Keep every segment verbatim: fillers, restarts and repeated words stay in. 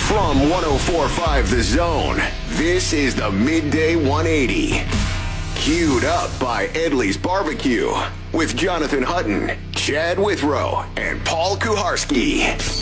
From one oh four point five The Zone, this is the Midday one eighty. Queued up by Edley's Barbecue with Jonathan Hutton, Chad Withrow, and Paul Kuharski.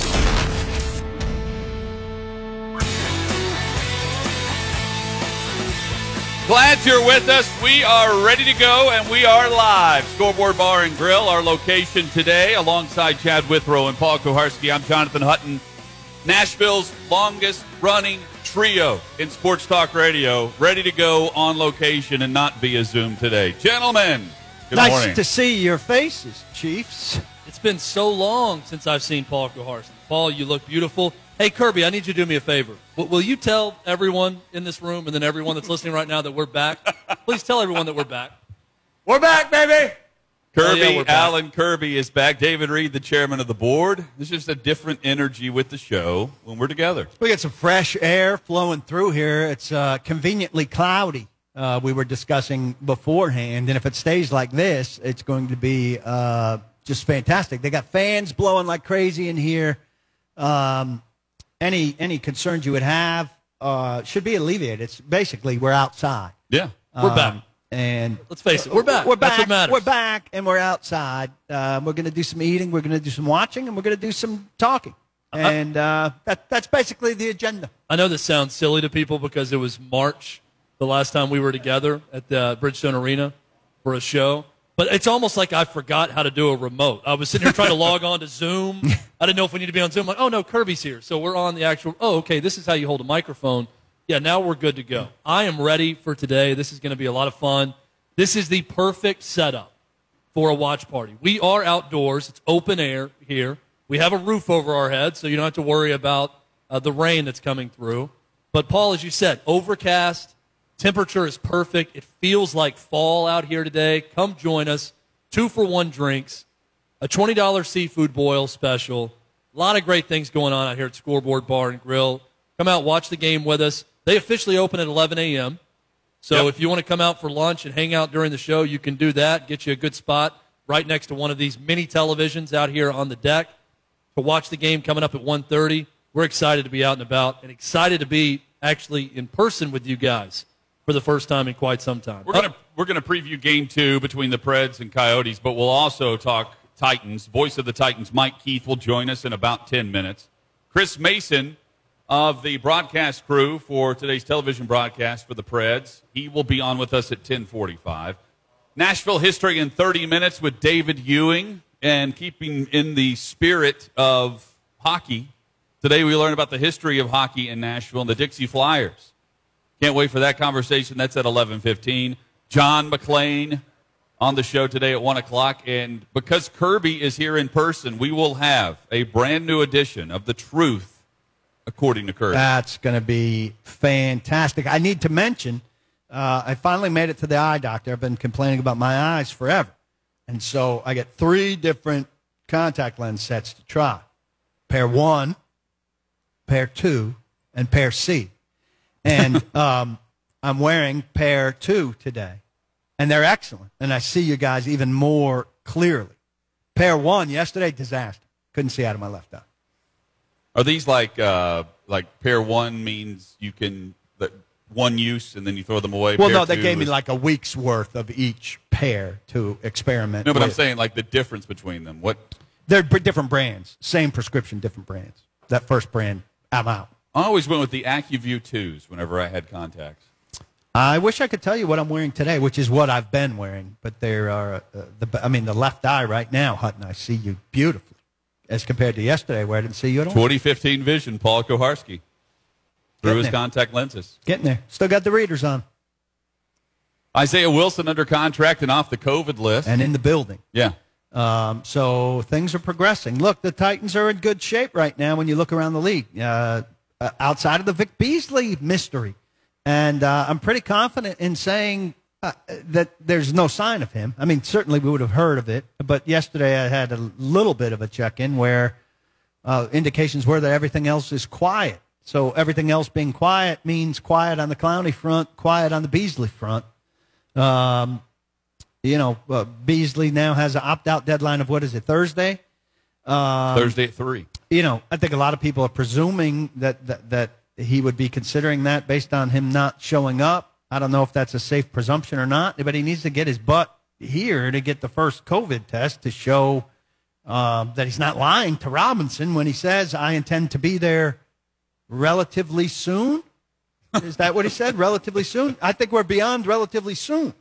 Glad you're with us. We are ready to go, and we are live. Scoreboard Bar and Grill, our location today, alongside Chad Withrow and Paul Kuharski. I'm Jonathan Hutton. Nashville's longest-running trio in sports talk radio, ready to go on location and not via Zoom today. Gentlemen, good nice morning. to see your faces, Chiefs. It's been so long since I've seen Paul Kuharski. Paul, you look beautiful. Hey, Kirby, I need you to do me a favor. W- will you tell everyone in this room and then everyone that's listening right now that we're back? Please tell everyone that we're back. We're back, baby. Kirby, Oh, yeah, we're back. Alan Kirby is back. David Reed, the chairman of the board. There's just a different energy with the show when we're together. We got some fresh air flowing through here. It's uh, conveniently cloudy. Uh, we were discussing beforehand, and if it stays like this, it's going to be uh, just fantastic. They got fans blowing like crazy in here. Um, any any concerns you would have uh, should be alleviated. It's basically we're outside. Yeah. We're Um, back. And Let's face it, we're back. We're back. That's what matters. We're back, and we're outside. Uh, we're going to do some eating. We're going to do some watching, and we're going to do some talking. And uh, that, that's basically the agenda. I know this sounds silly to people because it was March the last time we were together at the Bridgestone Arena for a show. But it's almost like I forgot how to do a remote. I was sitting here trying to log on to Zoom. I didn't know if we need to be on Zoom. I'm like, oh, no, Kirby's here. So we're on the actual, oh, okay, this is how you hold a microphone. Yeah, now we're good to go. I am ready for today. This is going to be a lot of fun. This is the perfect setup for a watch party. We are outdoors. It's open air here. We have a roof over our heads, so you don't have to worry about uh, the rain that's coming through. But, Paul, as you said, overcast. Temperature is perfect. It feels like fall out here today. Come join us. Two for one drinks, a twenty dollars seafood boil special. A lot of great things going on out here at Scoreboard Bar and Grill. Come out, watch the game with us. They officially open at eleven a.m., so Yep. if you want to come out for lunch and hang out during the show, you can do that. Get you a good spot right next to one of these mini televisions out here on the deck to watch the game coming up at one thirty. We're excited to be out and about and excited to be actually in person with you guys for the first time in quite some time. We're gonna we're gonna preview game two between the Preds and Coyotes, but we'll also talk Titans. Voice of the Titans, Mike Keith, will join us in about ten minutes. Chris Mason of the broadcast crew for today's television broadcast for the Preds, he will be on with us at ten forty-five. Nashville history in thirty minutes with David Ewing, and keeping in the spirit of hockey. Today we learn about the history of hockey in Nashville and the Dixie Flyers. Can't wait for that conversation. That's at eleven fifteen. John McClain on the show today at one o'clock. And because Kirby is here in person, we will have a brand new edition of The Truth, according to Kirby. That's going to be fantastic. I need to mention, uh, I finally made it to the eye doctor. I've been complaining about my eyes forever. And so I get three different contact lens sets to try. Pair one, pair two, and pair C. And um, I'm wearing pair two today. And they're excellent. And I see you guys even more clearly. Pair one, yesterday, disaster. Couldn't see out of my left eye. Are these like uh, like pair one means you can the, one use and then you throw them away? Well, Pair no, they two gave me is- like a week's worth of each pair to experiment No, but I'm with. saying like the difference between them. What? They're b- different brands. Same prescription, different brands. That first brand, I'm out. I always went with the AccuView twos whenever I had contacts. I wish I could tell you what I'm wearing today, which is what I've been wearing. But there are, uh, the, I mean, the left eye right now, Hutton, I see you beautifully as compared to yesterday where I didn't see you at all. twenty fifteen vision, Paul Kuharski. Through Getting his there. contact lenses. Getting there. Still got the readers on Isaiah Wilson under contract and off the COVID list. and in the building. yeah. Um, so things are progressing. Look, the Titans are in good shape right now when you look around the league, uh, uh, outside of the Vic Beasley mystery. And uh, I'm pretty confident in saying uh, that there's no sign of him. I mean, certainly we would have heard of it. But yesterday I had a little bit of a check-in where uh, indications were that everything else is quiet. So everything else being quiet means quiet on the Clowney front, quiet on the Beasley front. Um, you know, uh, Beasley now has an opt-out deadline of, what is it, Thursday? Um, Thursday at three. you know, I think a lot of people are presuming that, that, that he would be considering that based on him not showing up. I don't know if that's a safe presumption or not, but he needs to get his butt here to get the first COVID test to show uh, that he's not lying to Robinson when he says, I intend to be there relatively soon. Is that what he said? Relatively soon? I think we're beyond relatively soon.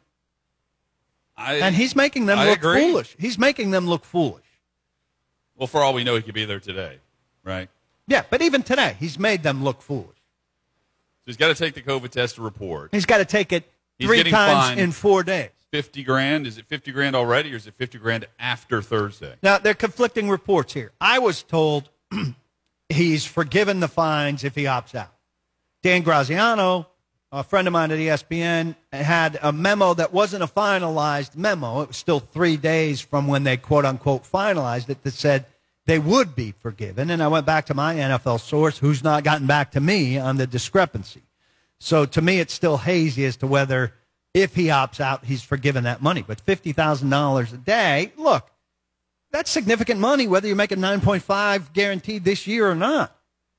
I, and he's making them I look agree. foolish. He's making them look foolish. Well, for all we know, he could be there today, right? Yeah, but even today, he's made them look foolish. So he's got to take the COVID test to report. He's got to take it He's three getting times fined in four days. fifty grand? Is it fifty grand already, or is it fifty grand after Thursday? Now, there are conflicting reports here. I was told he's forgiven the fines if he opts out. Dan Graziano, a friend of mine at E S P N, had a memo that wasn't a finalized memo. It was still three days from when they, quote-unquote, finalized it that said they would be forgiven. And I went back to my N F L source, who's not gotten back to me on the discrepancy. So to me, it's still hazy as to whether, if he opts out, he's forgiven that money. But fifty thousand dollars a day, look, that's significant money, whether you make a nine point five guaranteed this year or not.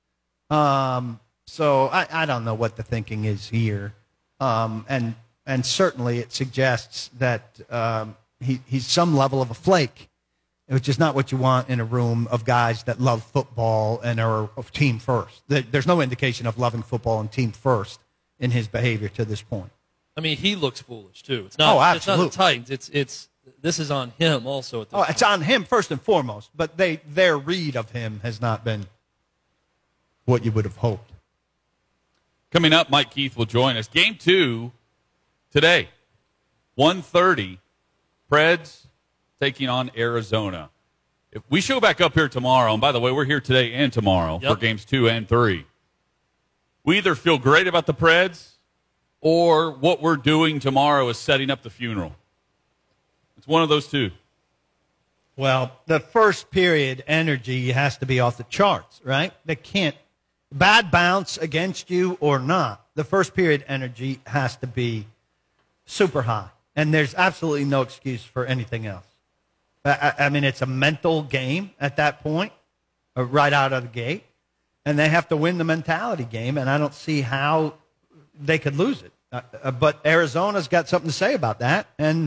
Um, so I, I don't know what the thinking is here. Um, and and certainly it suggests that um, he, he's some level of a flake, which is not what you want in a room of guys that love football and are of team first. There's no indication of loving football and team first in his behavior to this point. I mean, he looks foolish too. It's not. Oh, it's not the Titans. It's it's. This is on him also. At this oh, point. it's on him first and foremost. But they their read of him has not been what you would have hoped. Coming up, Mike Keith will join us. Game two today, one thirty. Preds taking on Arizona. If we show back up here tomorrow, and by the way, we're here today and tomorrow Yep. for games two and three. We either feel great about the Preds, or what we're doing tomorrow is setting up the funeral. It's one of those two. Well, the first period energy has to be off the charts, right? They can't, bad bounce against you or not, the first period energy has to be super high. And there's absolutely no excuse for anything else. I, I mean, it's a mental game at that point, uh, right out of the gate. And they have to win the mentality game, and I don't see how they could lose it. Uh, uh, but Arizona's got something to say about that, and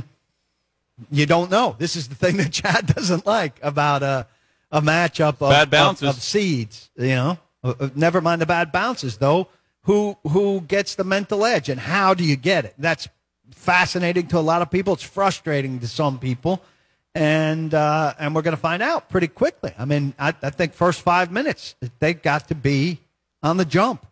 you don't know. This is the thing that Chad doesn't like about a, a matchup of, bad bounces. of, of seeds. You know, uh, uh, never mind the bad bounces, though. Who who gets the mental edge, and how do you get it? That's fascinating to a lot of people. It's frustrating to some people, and uh, and we're going to find out pretty quickly. I mean, I, I think first five minutes they got to be on the jump.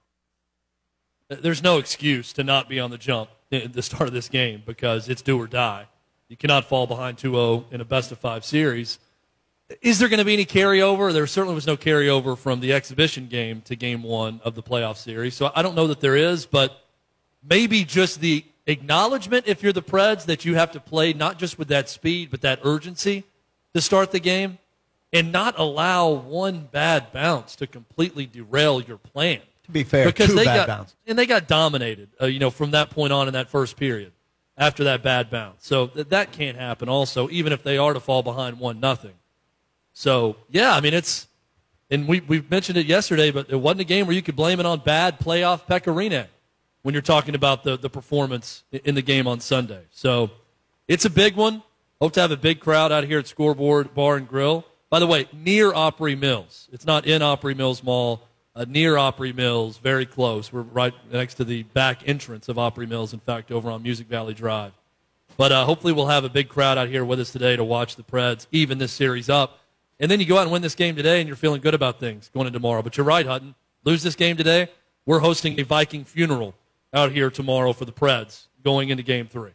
There's no excuse to not be on the jump at the start of this game because it's do or die. You cannot fall behind two oh in a best-of-five series. Is there going to be any carryover? There certainly was no carryover from the exhibition game to game one of the playoff series. So I don't know that there is, but maybe just the acknowledgement, if you're the Preds, that you have to play not just with that speed but that urgency to start the game and not allow one bad bounce to completely derail your plan. To be fair, because two they bad got, bounces. And they got dominated, uh, you know, from that point on in that first period after that bad bounce. So th- that can't happen also, even if they are to fall behind one nothing. So, yeah, I mean, it's – and we we mentioned it yesterday, but it wasn't a game where you could blame it on bad playoff Pecorine when you're talking about the, the performance in the game on Sunday. So it's a big one. Hope to have a big crowd out here at Scoreboard Bar and Grill. By the way, near Opry Mills. It's not in Opry Mills Mall. Uh, near Opry Mills, very close. We're right next to the back entrance of Opry Mills, in fact, over on Music Valley Drive. But uh, hopefully we'll have a big crowd out here with us today to watch the Preds even this series up. And then you go out and win this game today, and you're feeling good about things going into tomorrow. But you're right, Hutton. Lose this game today, we're hosting a Viking funeral out here tomorrow for the Preds going into game three.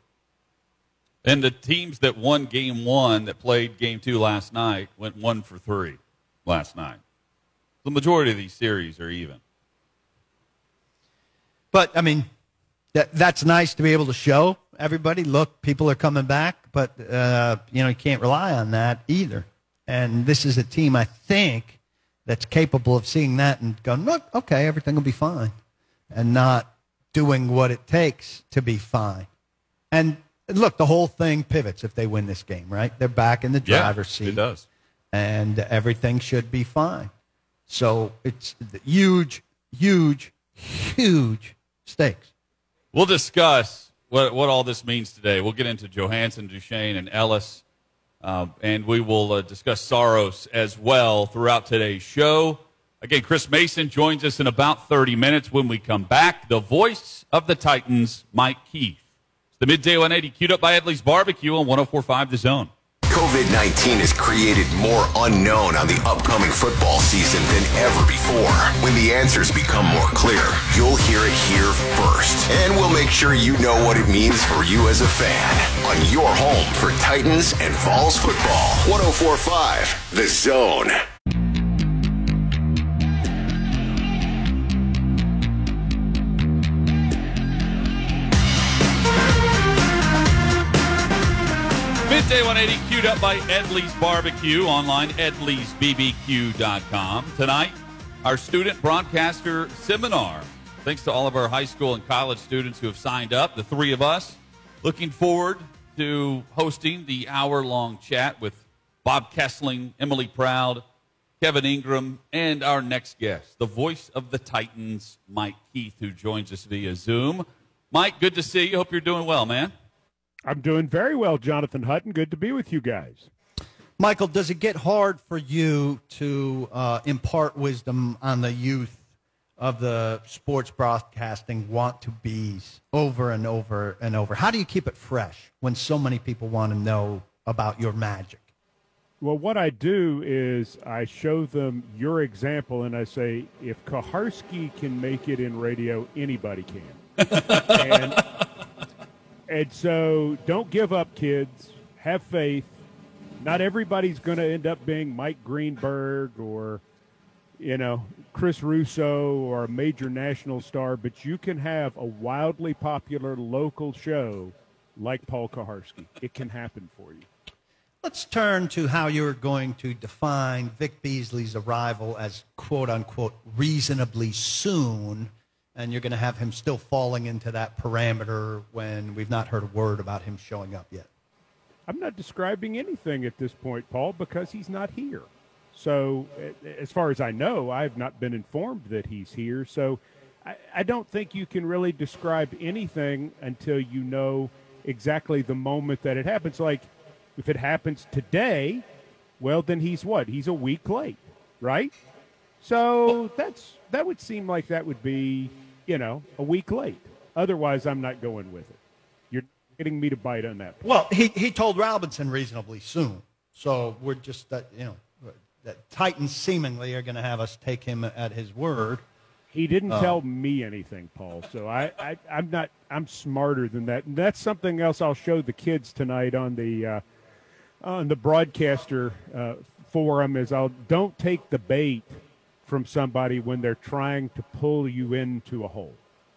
And the teams that won game one that played game two last night went one for three last night. The majority of these series are even. But, I mean, that that's nice to be able to show everybody, look, people are coming back, but, uh, you know, you can't rely on that either. And this is a team, I think, that's capable of seeing that and going, look, okay, everything will be fine, and not doing what it takes to be fine. And, look, the whole thing pivots if they win this game, right? They're back in the driver's yeah, seat. It does. And everything should be fine. So it's huge, huge, huge stakes. We'll discuss what, what all this means today. We'll get into Johansson, Duchesne, and Ellis, uh, and we will uh, discuss Saros as well throughout today's show. Again, Chris Mason joins us in about thirty minutes. When we come back, the voice of the Titans, Mike Keith. It's the Midday one eighty, queued up by Edley's Barbecue on one oh four point five The Zone. COVID nineteen has created more unknown on the upcoming football season than ever before. When the answers become more clear, you'll hear it here first. And we'll make sure you know what it means for you as a fan on your home for Titans and Vols football. one oh four point five The Zone. Midday one eighty, queued up by Edley's Barbecue, online, edleys b b q dot com. Tonight, our student broadcaster seminar. Thanks to all of our high school and college students who have signed up, the three of us. Looking forward to hosting the hour-long chat with Bob Kessling, Emily Proud, Kevin Ingram, and our next guest, the voice of the Titans, Mike Keith, who joins us via Zoom. Mike, good to see you. Hope you're doing well, man. I'm doing very well, Jonathan Hutton. Good to be with you guys. Michael, does it get hard for you to uh, impart wisdom on the youth of the sports broadcasting want-to-be's over and over and over? How do you keep it fresh when so many people want to know about your magic? Well, what I do is I show them your example, and I say, if Kaharski can make it in radio, anybody can. and, and so don't give up, kids. Have faith. Not everybody's going to end up being Mike Greenberg or, you know, Chris Russo or a major national star, but you can have a wildly popular local show like Paul Kaharski. It can happen for you. Let's turn to how you're going to define Vic Beasley's arrival as quote-unquote reasonably soon, and you're going to have him still falling into that parameter when we've not heard a word about him showing up yet. I'm not describing anything at this point, Paul, because he's not here. So as far as I know, I have not been informed that he's here. So I, I don't think you can really describe anything until you know exactly the moment that it happens. Like, if it happens today, well, then he's what? He's a week late, right? So that's that would seem like that would be, you know, a week late. Otherwise, I'm not going with it. You're getting me to bite on that point. Well, he, he told Robinson reasonably soon. So we're just, that you know, that Titans seemingly are going to have us take him at his word. He didn't uh, tell me anything, Paul. So I, I, I'm not, I'm smarter than that. And that's something else I'll show the kids tonight on the, uh, on the broadcaster uh, forum is I'll don't take the bait from somebody when they're trying to pull you into a hole.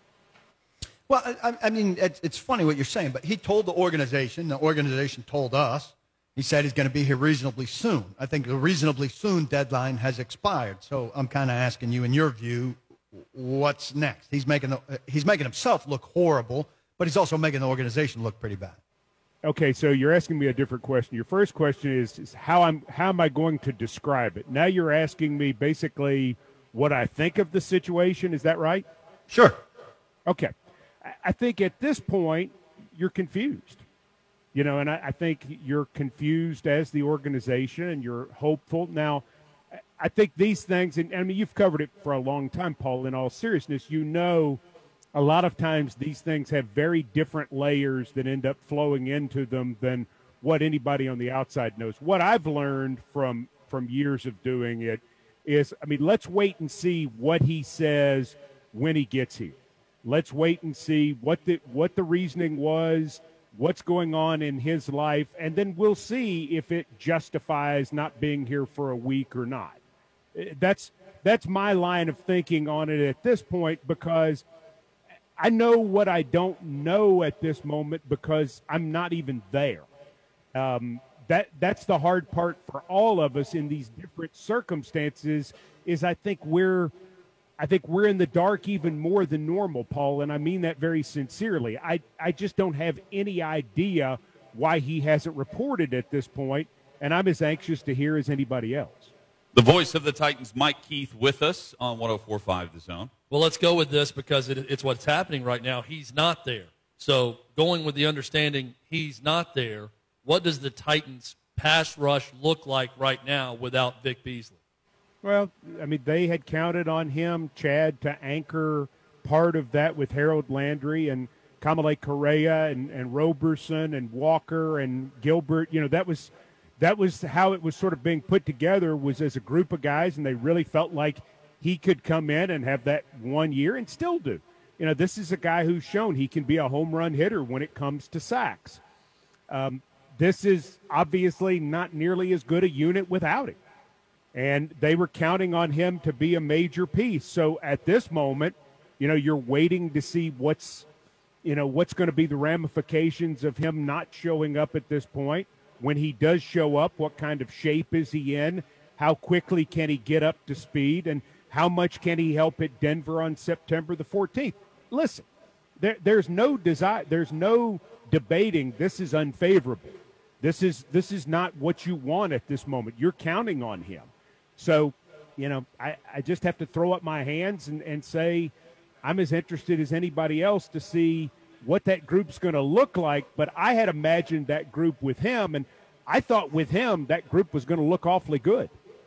Well, I, I mean, it's, it's funny what you're saying, but he told the organization, the organization told us, he said he's going to be here reasonably soon. I think the reasonably soon deadline has expired. So I'm kind of asking you, in your view, what's next? He's making the, he's making himself look horrible, but he's also making the organization look pretty bad. Okay, so you're asking me a different question. Your first question is, is how I'm how am I going to describe it? Now you're asking me basically what I think of the situation. Is that right? Sure. Okay. I, I think at this point you're confused. You know, and I, I think you're confused as the organization, and you're hopeful. Now, I think these things, and I mean, you've covered it for a long time, Paul, in all seriousness. You know, a lot of times these things have very different layers that end up flowing into them than what anybody on the outside knows. What I've learned from from years of doing it is, I mean, let's wait and see what he says when he gets here. Let's wait and see what the what the reasoning was, what's going on in his life, and then we'll see if it justifies not being here for a week or not. That's that's my line of thinking on it at this point, because I know what I don't know at this moment because I'm not even there. Um, that that's the hard part for all of us in these different circumstances. Is I think we're I think we're in the dark even more than normal, Paul, and I mean that very sincerely. I, I just don't have any idea why he hasn't reported at this point, and I'm as anxious to hear as anybody else. The voice of the Titans, Mike Keith, with us on one oh four point five The Zone. Well, let's go with this because it, it's what's happening right now. He's not there. So going with the understanding he's not there, what does the Titans' pass rush look like right now without Vic Beasley? Well, I mean, they had counted on him, Chad, to anchor part of that with Harold Landry and Kamalei Correa and, and Roberson and Walker and Gilbert. You know, that was that was how it was sort of being put together, was as a group of guys, and they really felt like he could come in and have that one year and still do. You know, this is a guy who's shown he can be a home run hitter when it comes to sacks. Um, this is obviously not nearly as good a unit without him. And they were counting on him to be a major piece. So at this moment, you know, you're waiting to see what's, you know, what's going to be the ramifications of him not showing up at this point. When he does show up, what kind of shape is he in? How quickly can he get up to speed? And how much can he help at Denver on September the fourteenth? Listen, there, there's no desire, there's no debating this is unfavorable. This is this is not what you want at this moment. You're counting on him. So, you know, I, I just have to throw up my hands and, and say I'm as interested as anybody else to see what that group's going to look like. But I had imagined that group with him, and I thought with him that group was going to look awfully good.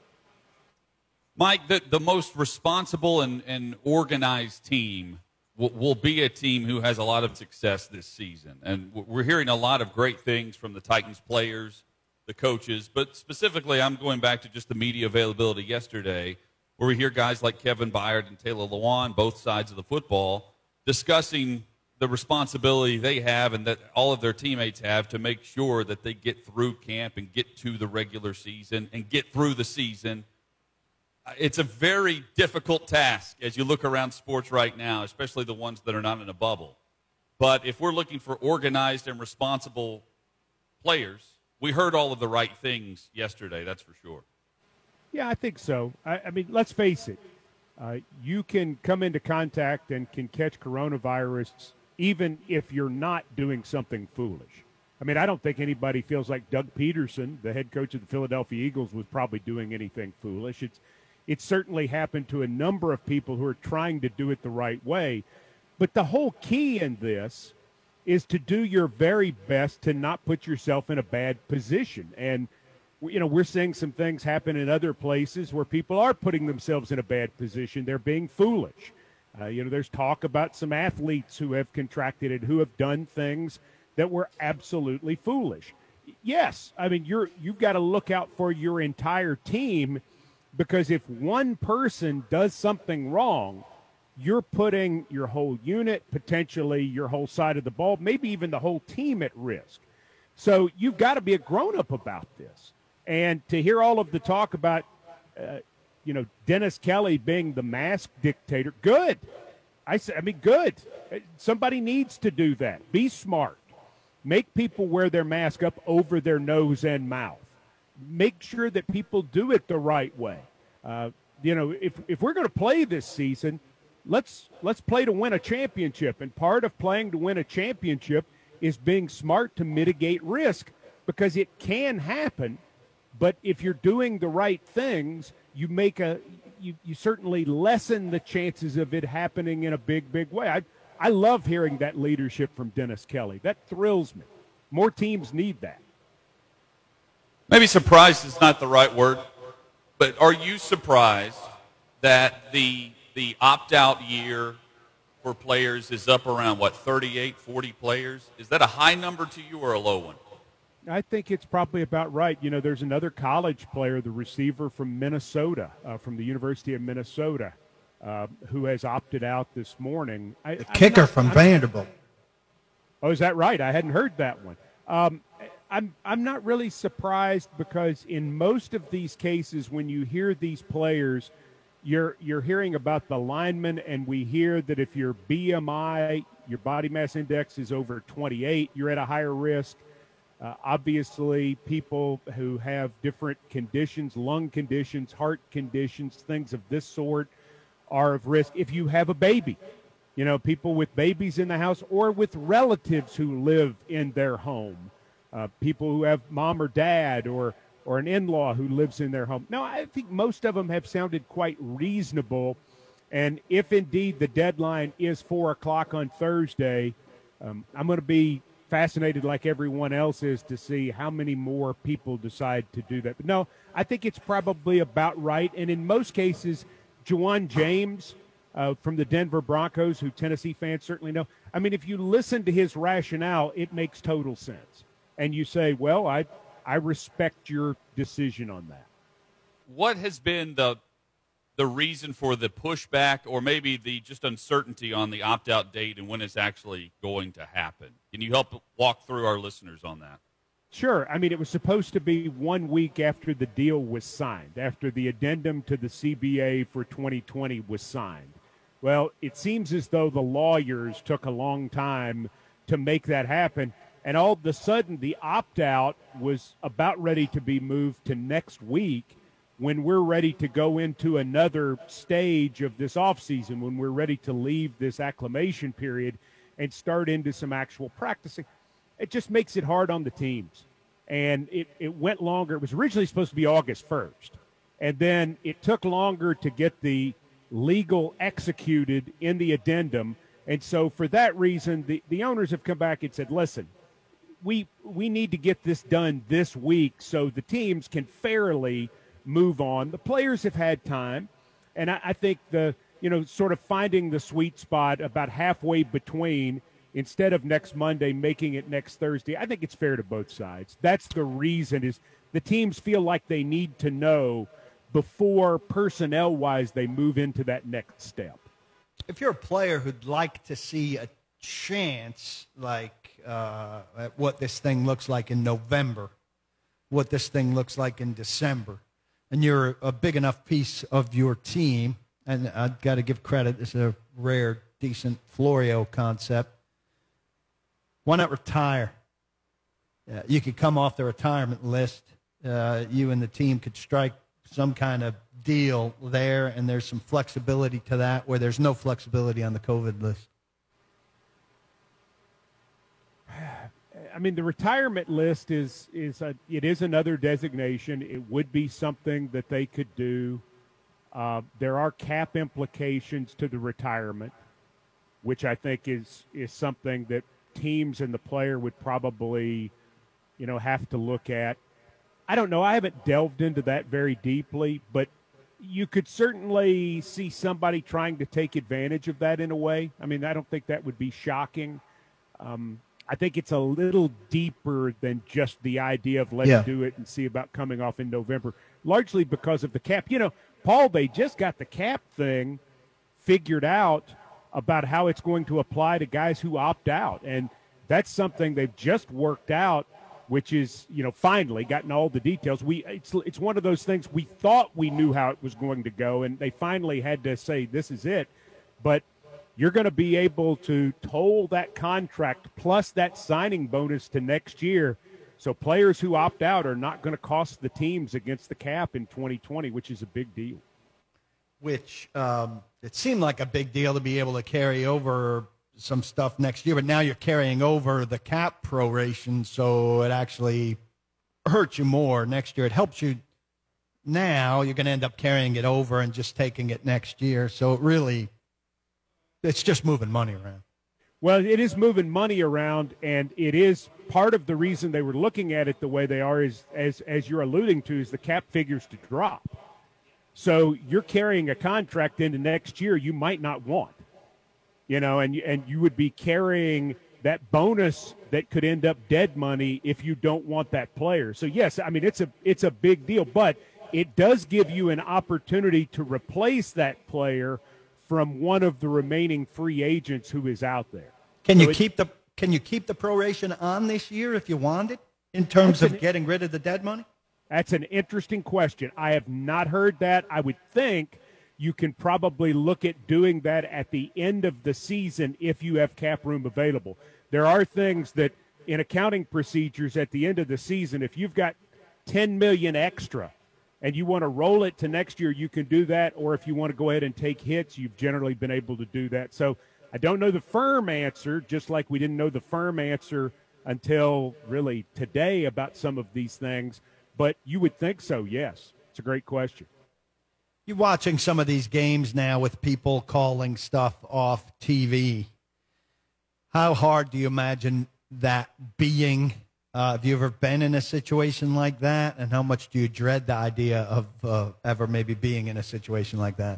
Mike, the, the most responsible and, and organized team will, will be a team who has a lot of success this season. And we're hearing a lot of great things from the Titans players, the coaches, but specifically I'm going back to just the media availability yesterday, where we hear guys like Kevin Byard and Taylor Lewan, both sides of the football, discussing the responsibility they have and that all of their teammates have to make sure that they get through camp and get to the regular season and get through the season. It's a very difficult task as you look around sports right now, especially the ones that are not in a bubble. But if we're looking for organized and responsible players, we heard all of the right things yesterday, that's for sure. Yeah, I think so. I, I mean, let's face it. Uh, you can come into contact and can catch coronavirus even if you're not doing something foolish. I mean, I don't think anybody feels like Doug Peterson, the head coach of the Philadelphia Eagles, was probably doing anything foolish. It's It's certainly happened to a number of people who are trying to do it the right way. But the whole key in this is to do your very best to not put yourself in a bad position. And, you know, we're seeing some things happen in other places where people are putting themselves in a bad position. They're being foolish. Uh, you know, there's talk about some athletes who have contracted it, who have done things that were absolutely foolish. Yes, I mean, you're, you've got to look out for your entire team, because if one person does something wrong, you're putting your whole unit, potentially your whole side of the ball, maybe even the whole team at risk. So you've got to be a grown-up about this. And to hear all of the talk about, uh, you know, Dennis Kelly being the mask dictator, good. I, I mean, good. Somebody needs to do that. Be smart. Make people wear their mask up over their nose and mouth. Make sure that people do it the right way. Uh, you know, if if we're going to play this season, let's let's play to win a championship. And part of playing to win a championship is being smart to mitigate risk, because it can happen. But if you're doing the right things, you make a you, you certainly lessen the chances of it happening in a big, big way. I I love hearing that leadership from Dennis Kelly. That thrills me. More teams need that. Maybe surprised is not the right word, but are you surprised that the the opt-out year for players is up around, what, thirty-eight, forty players? Is that a high number to you or a low one? I think it's probably about right. You know, there's another college player, the receiver from Minnesota, uh, from the University of Minnesota, uh, who has opted out this morning. I, the kicker not, from I'm, Vanderbilt. Oh, is that right? I hadn't heard that one. Um, I'm I'm not really surprised, because in most of these cases, when you hear these players, you're you're hearing about the linemen, and we hear that if your B M I, your body mass index, is over twenty-eight, you're at a higher risk. Uh, obviously, people who have different conditions, lung conditions, heart conditions, things of this sort, are of risk. If you have a baby, you know, people with babies in the house, or with relatives who live in their home. Uh, people who have mom or dad, or or an in-law who lives in their home. No, I think most of them have sounded quite reasonable. And if indeed the deadline is four o'clock on Thursday, um, I'm going to be fascinated like everyone else is to see how many more people decide to do that. But no, I think it's probably about right. And in most cases, Juwan James uh, from the Denver Broncos, who Tennessee fans certainly know, I mean, if you listen to his rationale, it makes total sense. And you say, well, I I respect your decision on that. What has been the the reason for the pushback, or maybe the just uncertainty on the opt-out date and when it's actually going to happen? Can you help walk through our listeners on that? Sure. I mean, it was supposed to be one week after the deal was signed, after the addendum to the C B A for twenty twenty was signed. Well, it seems as though the lawyers took a long time to make that happen, and all of a sudden the opt-out was about ready to be moved to next week, when we're ready to go into another stage of this offseason, when we're ready to leave this acclimation period and start into some actual practicing. It just makes it hard on the teams. And it, it went longer. It was originally supposed to be August first. And then it took longer to get the legal executed in the addendum. And so for that reason, the, the owners have come back and said, listen, we we need to get this done this week so the teams can fairly move on. The players have had time, and I, I think the you know sort of finding the sweet spot about halfway between, instead of next Monday making it next Thursday. I think it's fair to both sides. That's the reason, is the teams feel like they need to know before personnel wise they move into that next step. If you're a player who'd like to see a chance like uh, at what this thing looks like in November, what this thing looks like in December, and you're a big enough piece of your team, and I've got to give credit, this is a rare, decent Florio concept, why not retire? Uh, you could come off the retirement list. Uh, you and the team could strike some kind of deal there, and there's some flexibility to that where there's no flexibility on the COVID list. I mean, the retirement list is is a, it is another designation. It would be something that they could do. Uh, there are cap implications to the retirement, which I think is is something that teams and the player would probably, you know, have to look at. I don't know. I haven't delved into that very deeply, but you could certainly see somebody trying to take advantage of that in a way. I mean, I don't think that would be shocking. Um, I think it's a little deeper than just the idea of let's yeah. do it and see about coming off in November, largely because of the cap. You know, Paul, they just got the cap thing figured out about how it's going to apply to guys who opt out. And that's something they've just worked out, which is, you know, finally gotten all the details. We it's, it's one of those things we thought we knew how it was going to go, and they finally had to say this is it. But you're going to be able to toll that contract plus that signing bonus to next year. So players who opt out are not going to cost the teams against the cap in twenty twenty, which is a big deal. Which um, it seemed like a big deal to be able to carry over some stuff next year, but now you're carrying over the cap proration, so it actually hurts you more next year. It helps you now. You're going to end up carrying it over and just taking it next year. So it really, it's just moving money around. Well, it is moving money around, and it is part of the reason they were looking at it the way they are is, as, as you're alluding to, is the cap figures to drop. So you're carrying a contract into next year you might not want. You know, and and you would be carrying that bonus that could end up dead money if you don't want that player. So yes, I mean it's a it's a big deal, but it does give you an opportunity to replace that player from one of the remaining free agents who is out there. Can so you it, keep the can you keep the proration on this year if you want it in terms of an, getting rid of the dead money? That's an interesting question. I have not heard that. I would think you can probably look at doing that at the end of the season if you have cap room available. There are things that in accounting procedures at the end of the season, if you've got ten million dollars extra and you want to roll it to next year, you can do that. Or if you want to go ahead and take hits, you've generally been able to do that. So I don't know the firm answer, just like we didn't know the firm answer until really today about some of these things. But you would think so, yes. It's a great question. You're watching some of these games now with people calling stuff off T V. How hard do you imagine that being? Uh, have you ever been in a situation like that? And how much do you dread the idea of uh, ever maybe being in a situation like that?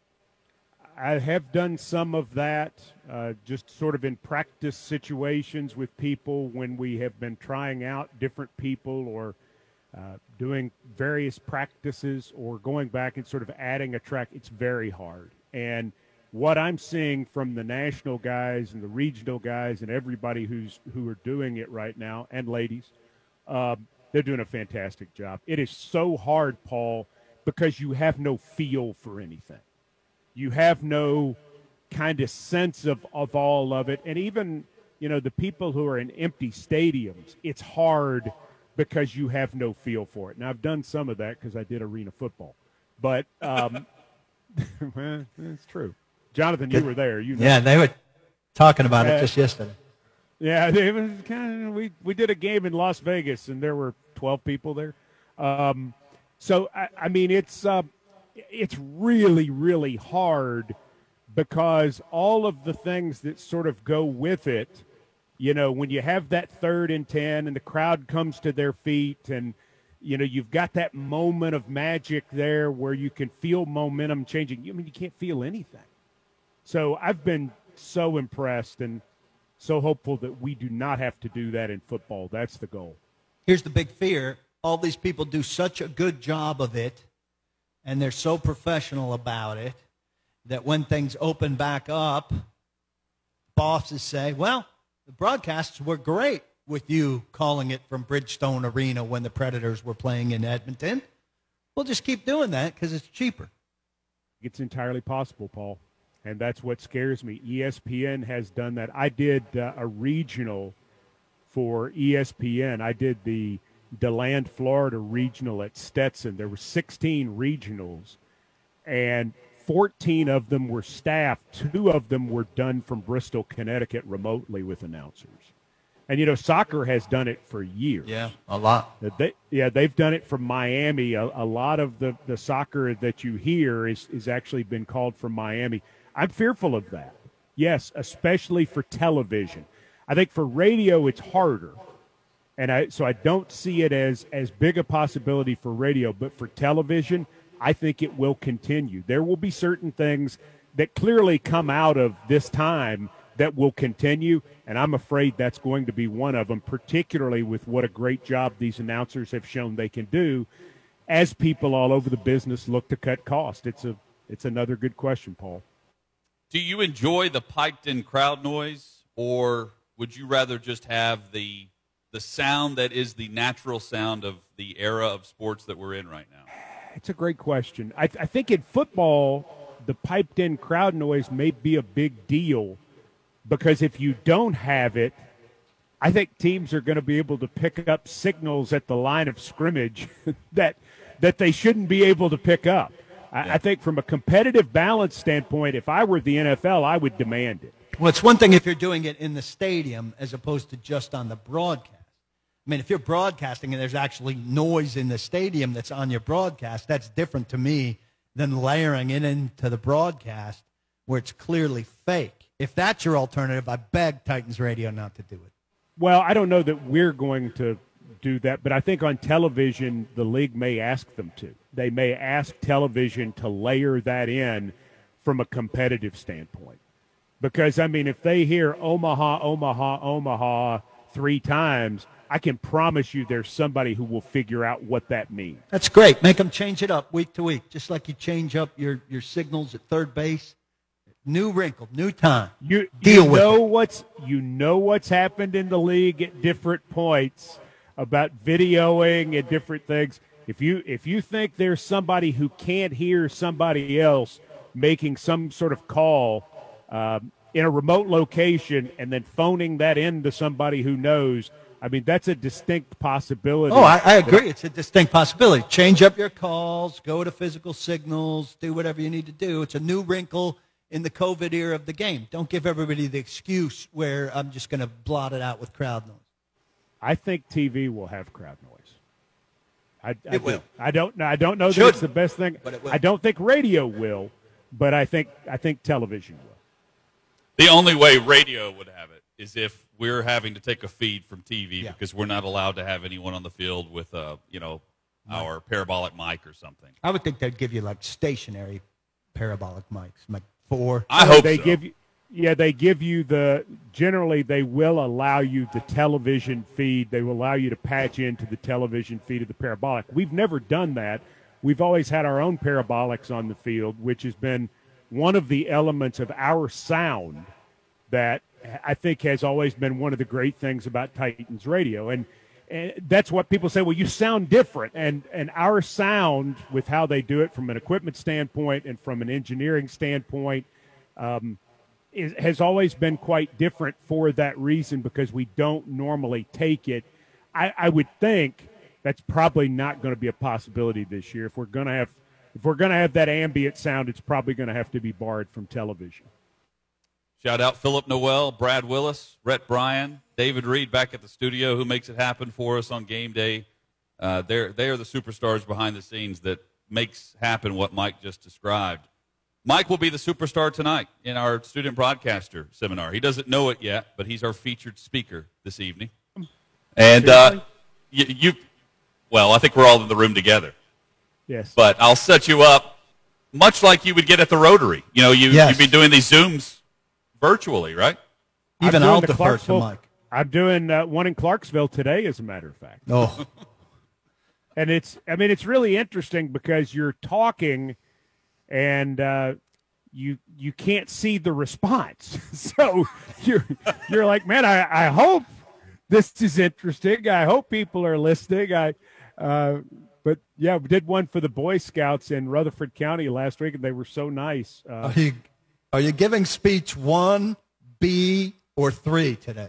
I have done some of that, uh, just sort of in practice situations with people when we have been trying out different people or uh, doing various practices or going back and sort of adding a track. It's very hard. And what I'm seeing from the national guys and the regional guys and everybody who's who are doing it right now, and ladies, um, they're doing a fantastic job. It is so hard, Paul, because you have no feel for anything. You have no kind of sense of, of all of it. And even, you know, the people who are in empty stadiums, it's hard because you have no feel for it. Now, I've done some of that because I did arena football. But um, well, it's true. Jonathan, you were there. You know. Yeah, they were talking about it Uh, just yesterday. Yeah, it was kind of, we we did a game in Las Vegas, and there were twelve people there. Um, so I, I mean, it's uh, it's really really hard because all of the things that sort of go with it. You know, when you have that third and ten, and the crowd comes to their feet, and you know you've got that moment of magic there where you can feel momentum changing. I mean, you can't feel anything. So I've been so impressed and so hopeful that we do not have to do that in football. That's the goal. Here's the big fear. All these people do such a good job of it, and they're so professional about it, that when things open back up, bosses say, well, the broadcasts were great with you calling it from Bridgestone Arena when the Predators were playing in Edmonton. We'll just keep doing that because it's cheaper. It's entirely possible, Paul. And that's what scares me. E S P N has done that. I did uh, a regional for E S P N. I did the DeLand, Florida regional at Stetson. There were sixteen regionals, and fourteen of them were staffed. Two of them were done from Bristol, Connecticut, remotely with announcers. And, you know, soccer has done it for years. Yeah, a lot. They, yeah, they've done it from Miami. A, a lot of the, the soccer that you hear is, is actually been called from Miami. I'm fearful of that. Yes, especially for television. I think for radio it's harder. And I so I don't see it as, as big a possibility for radio. But for television, I think it will continue. There will be certain things that clearly come out of this time that will continue, and I'm afraid that's going to be one of them, particularly with what a great job these announcers have shown they can do as people all over the business look to cut costs. It's a it's another good question, Paul. Do you enjoy the piped-in crowd noise, or would you rather just have the the sound that is the natural sound of the era of sports that we're in right now? It's a great question. I, I think in football, the piped-in crowd noise may be a big deal because if you don't have it, I think teams are going to be able to pick up signals at the line of scrimmage that that they shouldn't be able to pick up. I, Yeah. I think from a competitive balance standpoint, if I were the N F L, I would demand it. Well, it's one thing if you're doing it in the stadium as opposed to just on the broadcast. I mean, if you're broadcasting and there's actually noise in the stadium that's on your broadcast, that's different to me than layering it into the broadcast where it's clearly fake. If that's your alternative, I beg Titans Radio not to do it. Well, I don't know that we're going to do that, but I think on television, the league may ask them to. They may ask television to layer that in from a competitive standpoint. Because, I mean, if they hear Omaha, Omaha, Omaha three times, I can promise you there's somebody who will figure out what that means. That's great. Make them change it up week to week, just like you change up your, your signals at third base. New wrinkle, new time. You, Deal you with know it. what's you know what's happened in the league at different points about videoing and different things. If you if you think there's somebody who can't hear somebody else making some sort of call um, in a remote location and then phoning that in to somebody who knows, I mean, that's a distinct possibility. Oh, I, I agree. It's a distinct possibility. Change up your calls, go to physical signals, do whatever you need to do. It's a new wrinkle in the COVID era of the game. Don't give everybody the excuse where I'm just going to blot it out with crowd noise. I think T V will have crowd noise. I, I It do. will. I don't. I don't know that Should, it's the best thing. but it will. I don't think radio will, but I think I think television will. The only way radio would have it is if we're having to take a feed from T V Yeah. because we're not allowed to have anyone on the field with, uh, you know, our parabolic mic or something. I would think they'd give you like stationary parabolic mics, like four. I Well, hope they so. give you. Yeah, they give you the. Generally, they will allow you the television feed. They will allow you to patch into the television feed of the parabolic. We've never done that. We've always had our own parabolics on the field, which has been one of the elements of our sound that I think has always been one of the great things about Titans radio. And, and that's what people say, well, you sound different. And, and our sound, with how they do it from an equipment standpoint and from an engineering standpoint, um, is, has always been quite different for that reason, because we don't normally take it. I, I would think that's probably not going to be a possibility this year. If we're going to have if we're going to have that ambient sound, it's probably going to have to be barred from television. Shout out Philip Noel, Brad Willis, Rhett Bryan, David Reed back at the studio, who makes it happen for us on game day. Uh, they're they are the superstars behind the scenes that makes happen what Mike just described. Mike will be the superstar tonight in our student broadcaster seminar. He doesn't know it yet, but he's our featured speaker this evening. And uh, you, you, well, I think we're all in the room together. Yes. But I'll set you up much like you would get at the Rotary. You know, you, Yes. you've been doing these Zooms virtually, right? Even I'm doing I'll the defer to Clarksville- Mike. I'm doing uh, one in Clarksville today, as a matter of fact. Oh, And it's, I mean, it's really interesting because you're talking and uh, you you can't see the response. So you're you're like, man, I, I hope this is interesting. I hope people are listening. I, uh, but yeah, we did one for the Boy Scouts in Rutherford County last week, and they were so nice. Uh, are you are you giving speech one, B, or three today?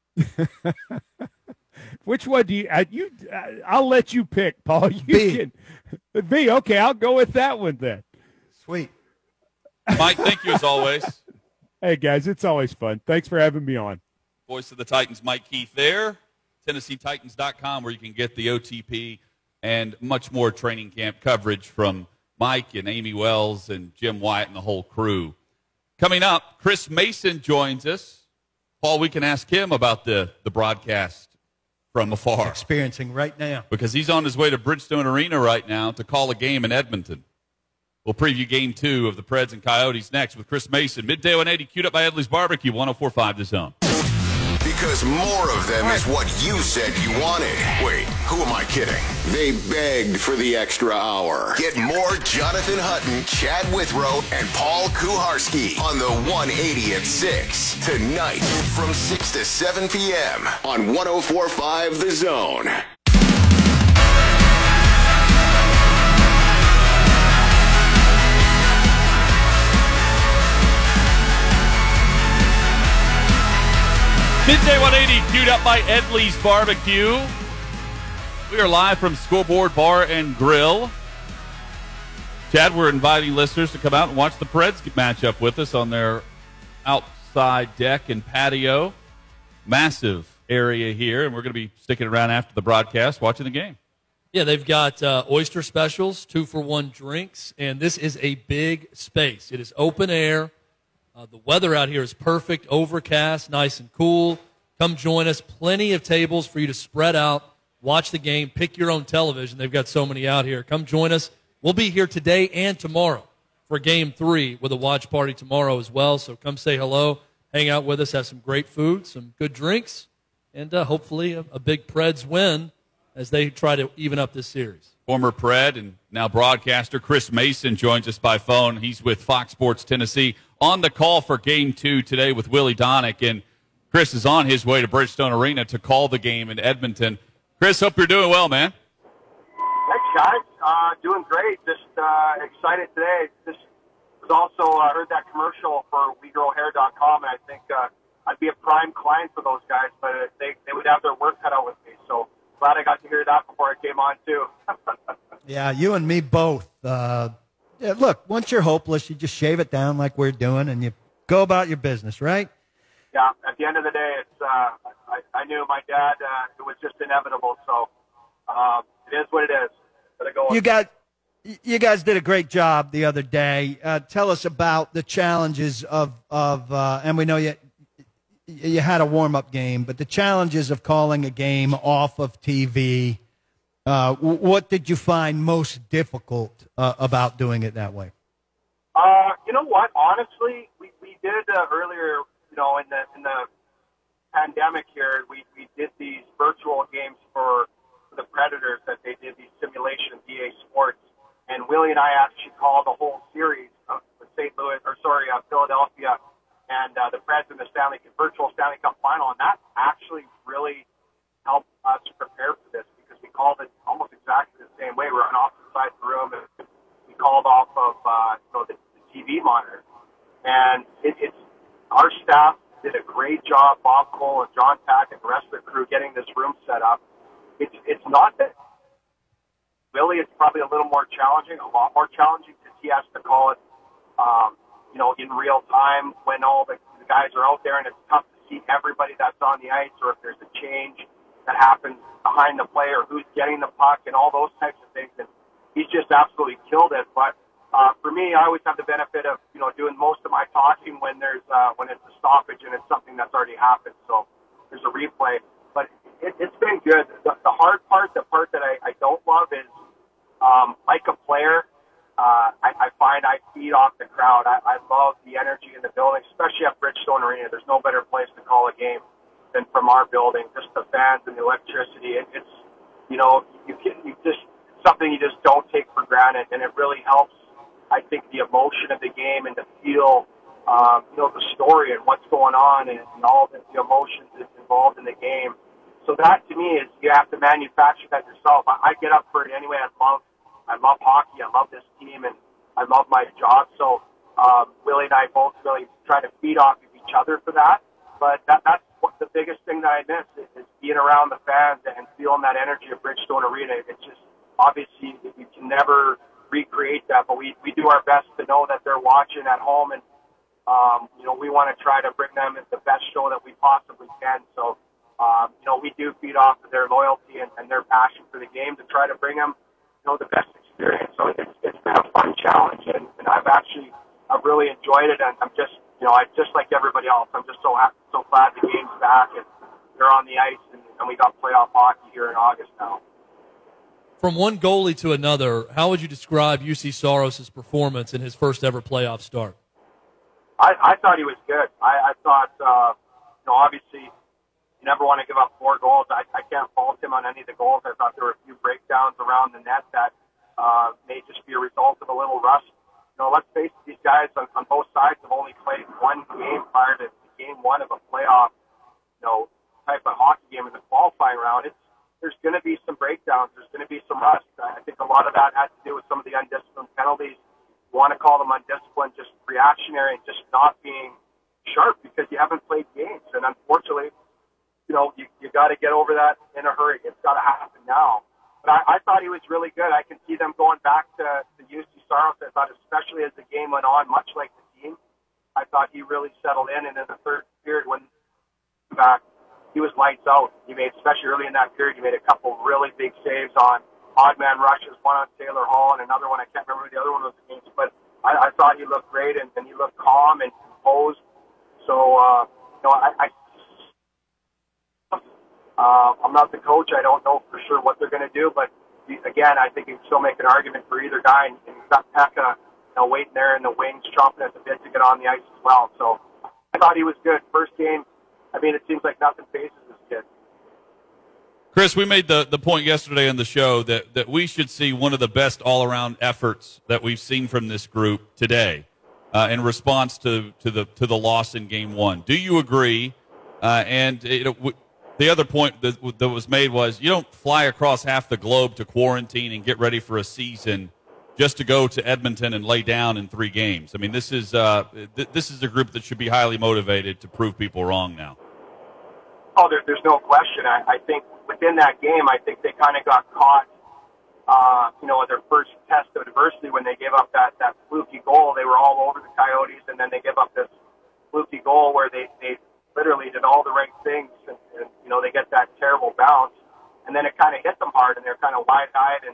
which one do you? I, you, I, I'll let you pick, Paul. You B. Can, B. Okay, I'll go with that one then. Sweet. Mike, thank you as always. Hey guys, it's always fun. Thanks for having me on. Voice of the Titans, Mike Keith there. Tennessee Titans dot com, where you can get the O T P and much more training camp coverage from Mike and Amy Wells and Jim Wyatt and the whole crew. Coming up, Chris Mason joins us. Paul, we can ask him about the, the broadcast from afar, Experiencing right now. because he's on his way to Bridgestone Arena right now to call a game in Edmonton. We'll preview game two of the Preds and Coyotes next with Chris Mason. Midday one eighty, queued up by Edley's Barbecue, one oh four point five The Zone. Because more of them is what you said you wanted. Wait, who am I kidding? They begged for the extra hour. Get more Jonathan Hutton, Chad Withrow, and Paul Kuharski on the one eighty at six. Tonight from six to seven p.m. on one oh four point five The Zone. Midday one eighty, queued up by Edley's Barbecue. We are live from Scoreboard Bar and Grill. Chad, we're inviting listeners to come out and watch the Preds match up with us on their outside deck and patio. Massive area here, and we're going to be sticking around after the broadcast watching the game. Yeah, they've got uh, oyster specials, two for one drinks, and this is a big space. It is open air. Uh, the weather out here is perfect, overcast, nice and cool. Come join us. Plenty of tables for you to spread out, watch the game, pick your own television. They've got so many out here. Come join us. We'll be here today and tomorrow for game three with a watch party tomorrow as well. So come say hello, hang out with us, have some great food, some good drinks, and uh, hopefully a, a big Preds win as they try to even up this series. Former Pred and now broadcaster Chris Mason joins us by phone. He's with Fox Sports Tennessee on the call for game two today with Willie Donick. And Chris is on his way to Bridgestone Arena to call the game in Edmonton. Chris, hope you're doing well, man. Thanks, guys. Uh, doing great. Just uh, excited today. Just was also uh, heard that commercial for we grow hair dot com, and I think uh, I'd be a prime client for those guys, but they, they would have their work cut out with me. So glad I got to hear that before I came on, too. Yeah, you and me both. Uh, yeah, look, once you're hopeless, you just shave it down like we're doing, and you go about your business, right? Yeah, at the end of the day, it's uh, I, I knew my dad, uh, it was just inevitable, so uh, it is what it is. Gotta go. You got, you guys did a great job the other day. Uh, tell us about the challenges of of, uh, and we know you you had a warm up game, but the challenges of calling a game off of T V. Uh, what did you find most difficult uh, about doing it that way? Uh, you know what? Honestly, we we did uh, earlier. You know, in the in the pandemic here, we we did these virtual games for the Predators that they did these simulation D A Sports, and Willie and I actually called the whole series of Saint Louis, or sorry, uh, Philadelphia, and uh, the Preds in the Stanley virtual Stanley Cup final, and that actually really helped us prepare for this because we called it almost exactly the same way. We're on opposite sides of the room, and we called off of uh, you know the, the T V monitor, and it, it's our staff did a great job, Bob Cole and John Pack and the rest of the crew getting this room set up. It's it's not that Willie. It's probably a little more challenging, a lot more challenging, because he has to call it, um, you know, in real time when all the, the guys are out there, and it's tough to see everybody that's on the ice, or if there's a change that happens behind the play, or who's getting the puck, and all those types of things. And he's just absolutely killed it. But uh, for me, I always have the benefit of you know doing most of my talking when there's uh, when it's a stoppage and it's something that's already happened. So there's a replay. But it, it's been good. The, the hard part, the part that I, I don't love is, um, like a player, uh, I, I find I feed off the crowd. I, I love the energy in the building, especially at Bridgestone Arena. There's no better place to call a game than from our building. Just the fans and the electricity. It, it's, you know, you can, you just, it's something you just don't take for granted, and it really helps, I think, the emotion of the game and to feel, um, you know, the story and what's going on and, and all the, the emotions that's involved in the game. So that, to me, is you have to manufacture that yourself. I, I get up for it anyway. I love, I love hockey. I love this team, and I love my job. So um, Willie and I both really try to feed off of each other for that. But that, that's what the biggest thing that I miss is, is being around the fans and feeling that energy of Bridgestone Arena. It's just, obviously, you can never recreate that, but we, we do our best to know that they're watching at home, and, um, you know, we want to try to bring them the best show that we possibly can. So, Um, you know, we do feed off of their loyalty and, and their passion for the game to try to bring them, you know, the best experience. So it's, it's been a fun challenge, and, and I've actually, I've really enjoyed it. And I'm just, you know, I just like everybody else, I'm just so happy, so glad the game's back and they're on the ice, and, and we got playoff hockey here in August now. From one goalie to another, how would you describe U C Saros' performance in his first ever playoff start? I, I thought he was good. I, I thought, uh, you know, obviously, you never want to give up four goals. I, I can't fault him on any of the goals. I thought there were a few breakdowns around the net that uh, may just be a result of a little rust. You know, let's face it, these guys on, on both sides have only played one game prior to game one of a playoff, you know, type of hockey game in the qualifying round. It's, there's going to be some breakdowns. There's going to be some rust. I think a lot of that has to do with some of the undisciplined penalties. You want to call them undisciplined, just reactionary, and just not being sharp because you haven't played games. And unfortunately, you know, you, you got to get over that in a hurry. It's got to happen now. But I, I thought he was really good. I can see them going back to, to U C Saros. I thought, especially as the game went on, much like the team, I thought he really settled in. And in the third period, when he back, he was lights out. He made, especially early in that period, he made a couple really big saves on odd man rushes, one on Taylor Hall and another one. I can't remember who the other one was against. But I, I thought he looked great, and, and he looked calm and composed. So, uh, you know, I, I Uh, I'm not the coach. I don't know for sure what they're going to do, but again, I think you can still make an argument for either guy. And you've got Pekka, you know, waiting there in the wings, chomping at the bit to get on the ice as well. So I thought he was good. First game, I mean, it seems like nothing faces this kid. Chris, we made the, the point yesterday on the show that, that we should see one of the best all-around efforts that we've seen from this group today uh, in response to, to the to the loss in Game One. Do you agree? Uh, and it, w- the other point that, that was made was you don't fly across half the globe to quarantine and get ready for a season just to go to Edmonton and lay down in three games. I mean, this is uh, th- this is a group that should be highly motivated to prove people wrong now. Oh, there, there's no question. I, I think within that game, I think they kind of got caught, uh, you know, at their first test of adversity when they gave up that, that fluky goal. They were all over the Coyotes, and then they gave up this fluky goal where they, they literally did all the right things, and, and, you know, they get that terrible bounce. And then it kind of hit them hard, and they're kind of wide-eyed. And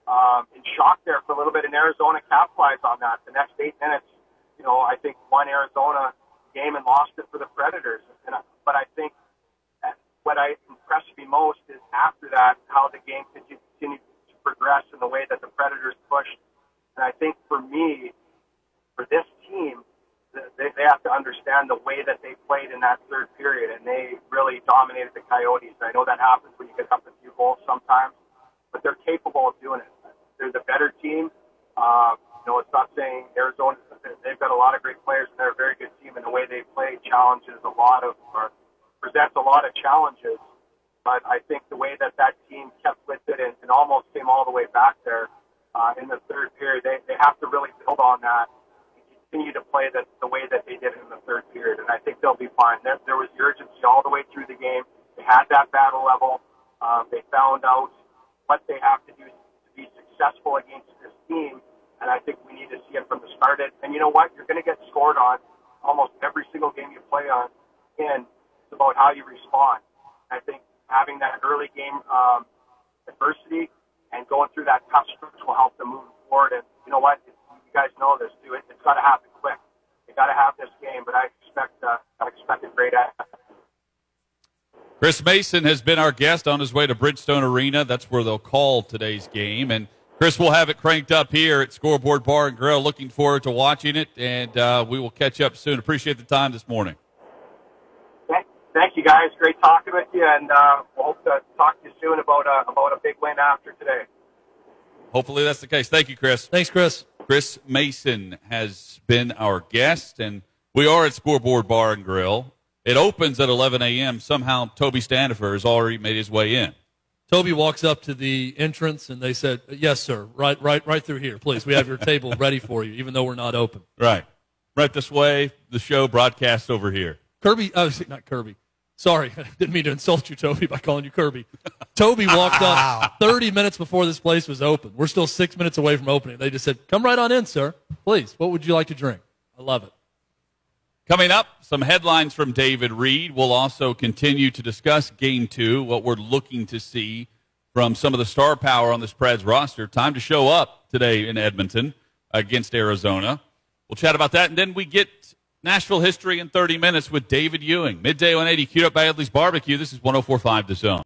um, in shock there for a little bit, and Arizona capitalized on that. The next eight minutes, you know, I think won Arizona game and lost it for the Predators. And, but I think what I impressed me most is after that, how the game continued to progress in the way that the Predators pushed. And I think for me, for this team, they, they have to understand the way that they played in that third period, and they really dominated the Coyotes. I know that happens when you get up a few goals sometimes, but they're capable of doing it. They're the better team. Uh, you know, it's not saying Arizona, they've got a lot of great players, and they're a very good team, and the way they play challenges a lot of, or presents a lot of challenges. But I think the way that that team kept with it and, and almost came all the way back there uh, in the third period, they, they have to really build on that and continue to play the, the way that they did in the third period. And I think they'll be fine. There, there was urgency all the way through the game. They had that battle level. Um, they found out what they have to do to be successful against this team. And I think we need to see it from the start. And you know what? You're going to get scored on almost every single game you play on. And it's about how you respond. I think having that early game um, adversity and going through that tough stretch will help them move forward. And you know what? You guys know this, too. It, it's got to happen quick. You got to have this game, but I expect uh, I expect a great effort. Chris Mason has been our guest on his way to Bridgestone Arena. That's where they'll call today's game. And Chris will have it cranked up here at Scoreboard Bar and Grill. Looking forward to watching it, and uh, we will catch up soon. Appreciate the time this morning. Thank you, guys. Great talking with you, and uh, we'll hope to talk to you soon about a, about a big win after today. Hopefully that's the case. Thank you, Chris. Thanks, Chris. Chris Mason has been our guest, and we are at Scoreboard Bar and Grill. It opens at eleven a.m. Somehow Toby Standifer has already made his way in. Toby walks up to the entrance, and they said, yes, sir, right right, right through here, please. We have your table ready for you, even though we're not open. Right. Right this way, the show broadcasts over here. Kirby, oh, not Kirby. Sorry, I didn't mean to insult you, Toby, by calling you Kirby. Toby walked up thirty minutes before this place was open. We're still six minutes away from opening. They just said, come right on in, sir. Please, what would you like to drink? I love it. Coming up, some headlines from David Reed. We'll also continue to discuss Game two, what we're looking to see from some of the star power on this Preds roster. Time to show up today in Edmonton against Arizona. We'll chat about that, and then we get Nashville history in thirty minutes with David Ewing. Midday one eighty, queued up by Edley's Barbecue. This is one oh four point five The Zone.